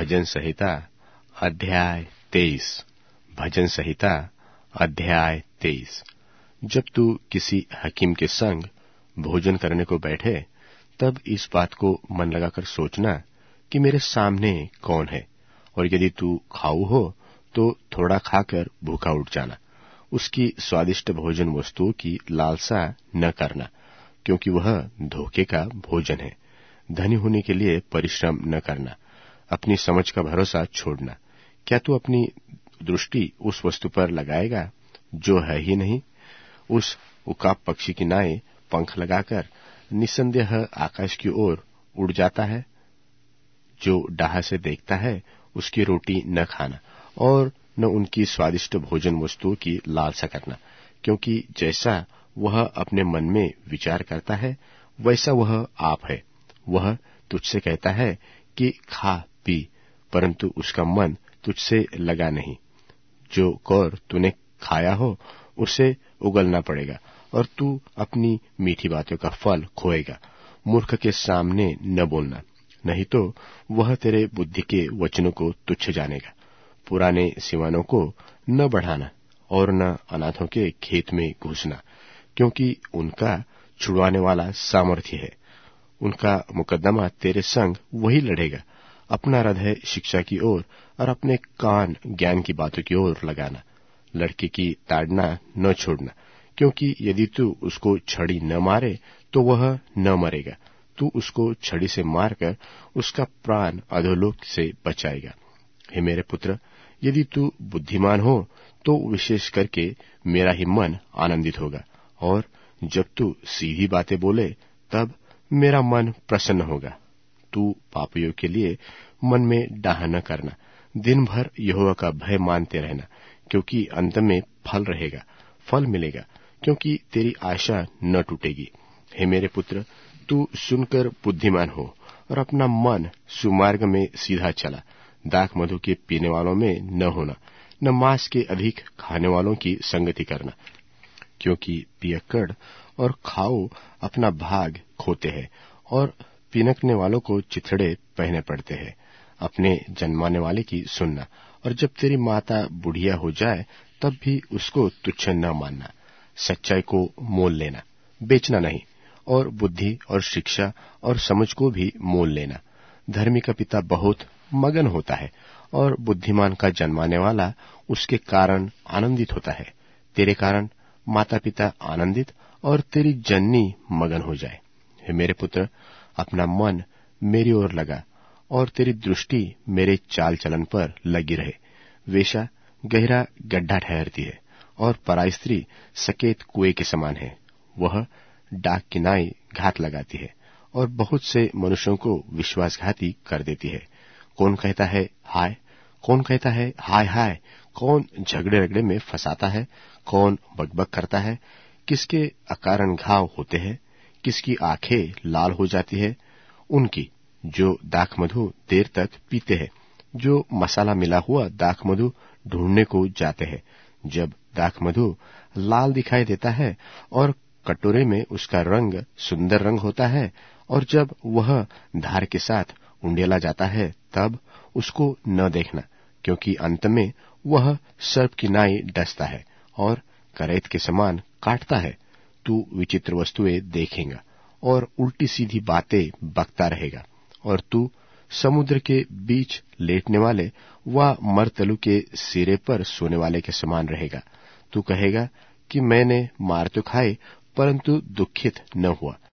भजन संहिता अध्याय 23। भजन संहिता अध्याय 23। जब तू किसी हकीम के संग भोजन करने को बैठे, तब इस बात को मन लगाकर सोचना कि मेरे सामने कौन है, और यदि तू खाऊ हो तो थोड़ा खाकर भूखा उठ जाना। उसकी स्वादिष्ट भोजन वस्तुओं की लालसा न करना, क्योंकि वह धोखे का भोजन है। धनी होने के लिए परिश्रम न करना, अपनी समझ का भरोसा छोड़ना। क्या तू अपनी दृष्टि उस वस्तु पर लगाएगा जो है ही नहीं? उस उकाब पक्षी की नाई पंख लगाकर निसंदेह आकाश की ओर उड़ जाता है। जो डाह से देखता है उसकी रोटी न खाना, और न उनकी स्वादिष्ट भोजन वस्तुओं की लालसा करना, क्योंकि जैसा वह अपने मन में विचार करता है वैसा वह आप है। वह तुझसे कहता है कि खा पी, परंतु उसका मन तुझसे लगा नहीं। जो कौर तूने खाया हो उसे उगलना पड़ेगा, और तू अपनी मीठी बातों का फल खोएगा। मूर्ख के सामने न बोलना, नहीं तो वह तेरे बुद्धि के वचनों को तुच्छ जानेगा। पुराने सिवानों को न बढ़ाना, और न अनाथों के खेत में घुसना, क्योंकि उनका छुड़वाने वाला सामर्थ्य है। उनका मुकदमा तेरे संग वही लड़ेगा। अपना हृदय शिक्षा की ओर और अपने कान ज्ञान की बातों की ओर लगाना। लड़के की ताड़ना न छोड़ना, क्योंकि यदि तू उसको छड़ी न मारे तो वह न मरेगा। तू उसको छड़ी से मारकर उसका प्राण अधोलोक से बचाएगा। हे मेरे पुत्र, यदि तू बुद्धिमान हो तो विशेष करके मेरा ही मन आनंदित होगा, और जब तू सीधी बातें बोले तब मेरा मन प्रसन्न होगा। तू पापियों के लिए मन में डाह न करना, दिन भर यहोवा का भय मानते रहना, क्योंकि अंत में फल रहेगा, फल मिलेगा, क्योंकि तेरी आशा न टूटेगी। हे मेरे पुत्र, तू सुनकर बुद्धिमान हो, और अपना मन सुमार्ग में सीधा चला। दाख मधु के पीने वालों में न होना, न मांस के अधिक खाने वालों की संगति करना, क्योंकि पियक्कड़ और खाओ अपना भाग खोते हैं, और पिनकने वालों को चिथड़े पहने पड़ते हैं। अपने जन्माने वाले की सुनना, और जब तेरी माता बुढ़िया हो जाए तब भी उसको तुच्छ न मानना। सच्चाई को मोल लेना, बेचना नहीं, और बुद्धि और शिक्षा और समझ को भी मोल लेना। धर्मी का पिता बहुत मगन होता है, और बुद्धिमान का जन्माने वाला उसके कारण आनंदित होता है। तेरे कारण माता पिता आनंदित और तेरी जननी मगन हो जाए। हे मेरे पुत्र, अपना मन मेरी ओर लगा, और तेरी दृष्टि मेरे चाल चलन पर लगी रहे। वेश्या गहरा गड्ढा ठहरती है, और पराई स्त्री सकेत कुएं के समान है। वह डाक की नाई घात लगाती है, और बहुत से मनुष्यों को विश्वासघाती कर देती है। कौन कहता है हाय, कौन कहता है हाय हाय? कौन झगड़े रगड़े में फंसाता है? कौन बकबक करता है? किसके अकारण घाव होते हैं? किसकी आंखें लाल हो जाती है? उनकी जो दाख मधु देर तक पीते हैं, जो मसाला मिला हुआ दाख मधु ढूंढने को जाते हैं। जब दाख मधु लाल दिखाई देता है और कटोरे में उसका रंग सुंदर रंग होता है, और जब वह धार के साथ उंडेला जाता है, तब उसको न देखना, क्योंकि अंत में वह सर्प की नाई डसता है और करैत के समान काटता है। तू विचित्र वस्तुएं देखेगा और उल्टी सीधी बातें बकता रहेगा, और तू समुद्र के बीच लेटने वाले व मरतलु के सिरे पर सोने वाले के समान रहेगा। तू कहेगा कि मैंने मार तो खाई, परंतु दुखित न हुआ।